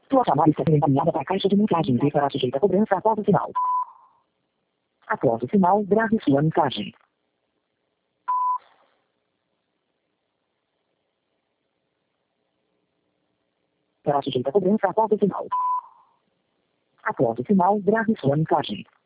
Sua chamada está sendo encaminhada para a caixa de mensagens e será sujeita a cobrança após o sinal. Após o sinal, grave sua mensagem. Será sujeita a cobrança após o sinal. Após o sinal, grave sua mensagem.